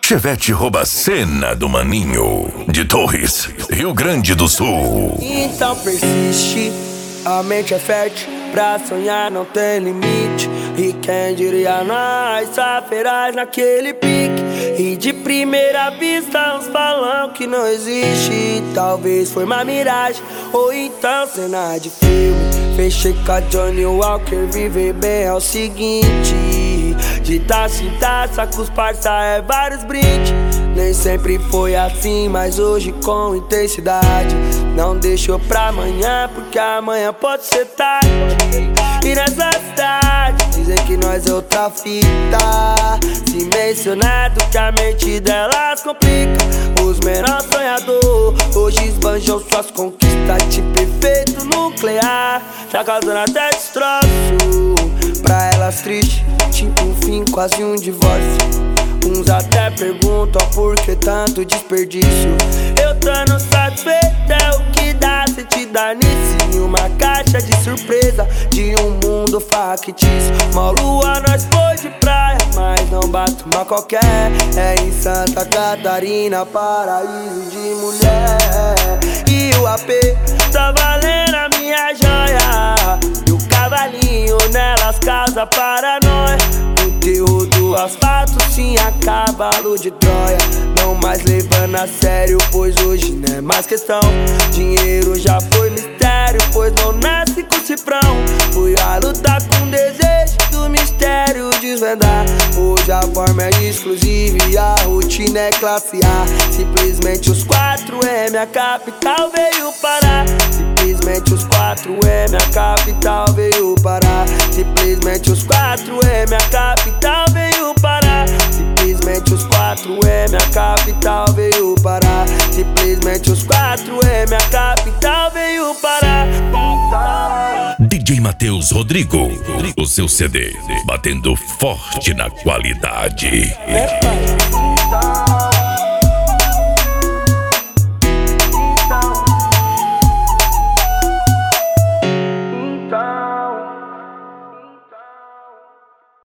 Chevette rouba a cena do maninho. De Torres, Rio Grande do Sul. Então persiste, a mente é fértil, pra sonhar não tem limite. E quem diria nós, só feraz naquele pique. E de primeira vista uns falam que não existe. Talvez foi uma miragem, ou então cena de filme. Fechei com a Johnny Walker, viver bem é o seguinte: de taça em taça com os parça é vários brindes. Nem sempre foi assim, mas hoje com intensidade. Não deixou pra amanhã, porque amanhã pode ser tarde. E nessa cidade dizem que nós é outra fita. Se mencionado que a mente delas complica. Os menores sonhadores hoje esbanjam suas conquistas. Tipo efeito nuclear, tá causando até destroço. Pra elas triste, tipo um fim, quase um divórcio. Uns até perguntam por que tanto desperdício. Eu tô satisfeito, é o que dá se te dar nisso. Em uma caixa de surpresa de um mundo factício. Mó lua nós foi de praia, mas não bate uma qualquer. É em Santa Catarina, paraíso de mulher. E o AP tá valendo a minha joia. E o cavalinho nelas causa paranoia. O terror do asfalto sim a cavalo de Troia. Não mais levando a sério, pois hoje não é mais questão. Dinheiro já foi mistério, pois não nasce com cifrão. Fui a lutar com desejo do mistério desvendar. Hoje a forma é exclusiva e a rotina é classe A. Simplesmente os 4M, a capital veio parar. Simplesmente os 4M, a capital veio parar. Simplesmente os 4M, a capital veio parar. Simplesmente os 4M, a capital veio parar. Simplesmente os 4M, a capital veio parar. DJ Matheus Rodrigo, o seu CD batendo forte na qualidade. É, pai.